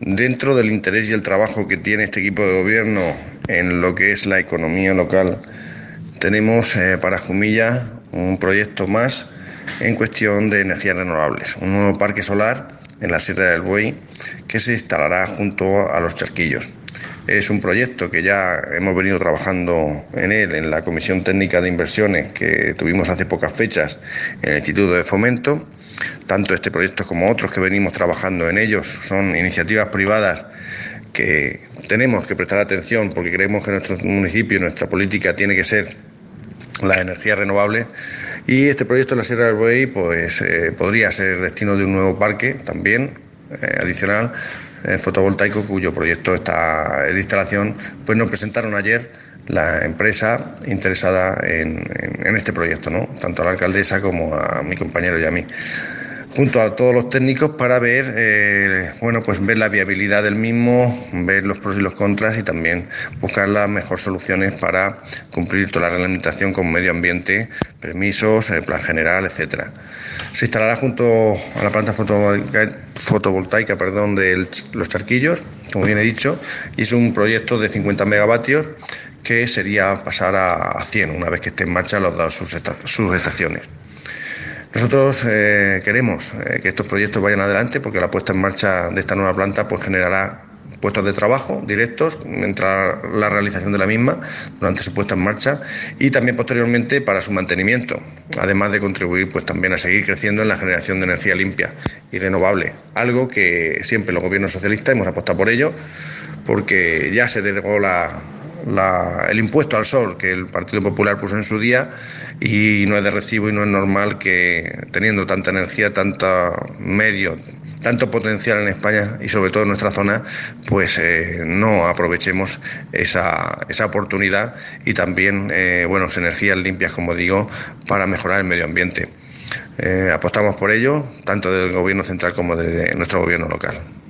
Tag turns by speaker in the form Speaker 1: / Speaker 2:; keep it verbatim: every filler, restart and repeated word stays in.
Speaker 1: Dentro del interés y el trabajo que tiene este equipo de gobierno en lo que es la economía local, tenemos eh, para Jumilla un proyecto más en cuestión de energías renovables, un nuevo parque solar en la Sierra del Buey que se instalará junto a los Charquillos. Es un proyecto que ya hemos venido trabajando en él en la Comisión Técnica de Inversiones que tuvimos hace pocas fechas en el Instituto de Fomento. Tanto este proyecto como otros que venimos trabajando en ellos son iniciativas privadas que tenemos que prestar atención porque creemos que nuestro municipio, nuestra política tiene que ser la energía renovable, y este proyecto en la Sierra del Buey pues eh, podría ser destino de un nuevo parque también eh, adicional eh, fotovoltaico, cuyo proyecto está de instalación. Pues nos presentaron ayer la empresa interesada en, en, en este proyecto, ¿no? Tanto a la alcaldesa como a mi compañero y a mí, junto a todos los técnicos, para ver eh, bueno pues ver la viabilidad del mismo, ver los pros y los contras y también buscar las mejores soluciones para cumplir toda la reglamentación con medio ambiente, permisos, eh, plan general, etcétera. Se instalará junto a la planta fotovoltaica, fotovoltaica perdón, de los Charquillos, como bien he dicho, y es un proyecto de cincuenta megavatios que sería pasar a cien una vez que esté en marcha los dos sus, sus estaciones. Nosotros eh, queremos eh, que estos proyectos vayan adelante porque la puesta en marcha de esta nueva planta pues generará puestos de trabajo directos mientras la realización de la misma, durante su puesta en marcha, y también posteriormente para su mantenimiento, además de contribuir pues también a seguir creciendo en la generación de energía limpia y renovable, algo que siempre los gobiernos socialistas hemos apostado por ello, porque ya se derogó la La, el impuesto al sol que el Partido Popular puso en su día, y no es de recibo y no es normal que, teniendo tanta energía, tanto medio, tanto potencial en España y sobre todo en nuestra zona, pues eh, no aprovechemos esa, esa oportunidad y también eh, bueno, energías limpias, como digo, para mejorar el medio ambiente. Eh, apostamos por ello, tanto del gobierno central como de nuestro gobierno local.